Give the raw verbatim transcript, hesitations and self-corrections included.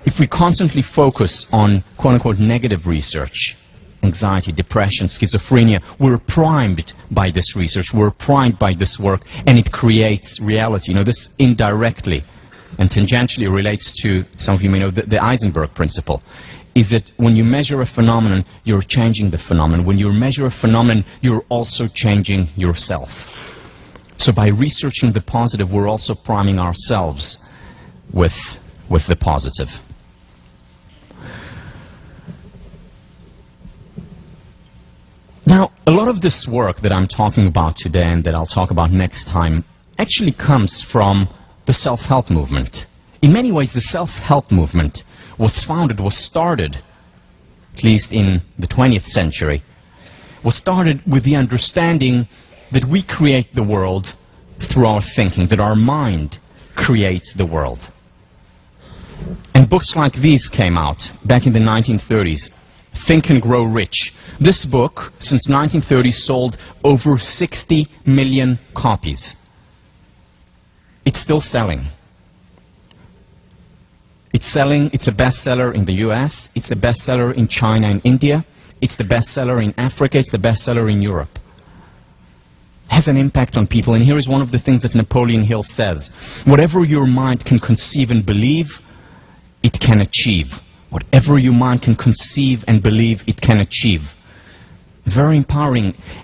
if we constantly focus on quote-unquote negative research, anxiety, depression, schizophrenia, we're primed by this research, we're primed by this work, and it creates reality. You know, this indirectly and tangentially relates to, some of you may know, the, the Eisenberg principle, is that when you measure a phenomenon, you're changing the phenomenon. When you measure a phenomenon, you're also changing yourself. So by researching the positive, we're also priming ourselves with, with the positive. Now, a lot of this work that I'm talking about today and that I'll talk about next time actually comes from the self-help movement. In many ways, the self-help movement was founded, was started, at least in the twentieth century, was started with the understanding that we create the world through our thinking, that our mind creates the world. And books like these came out back in the nineteen thirties. Think and Grow Rich. This book, since nineteen thirty, sold over sixty million copies. It's still selling. It's selling, it's a bestseller in the U S, it's the bestseller in China and India, it's the bestseller in Africa, it's the bestseller in Europe. It has an impact on people, and here is one of the things that Napoleon Hill says. Whatever your mind can conceive and believe, it can achieve. Whatever your mind can conceive and believe, it can achieve. Very empowering.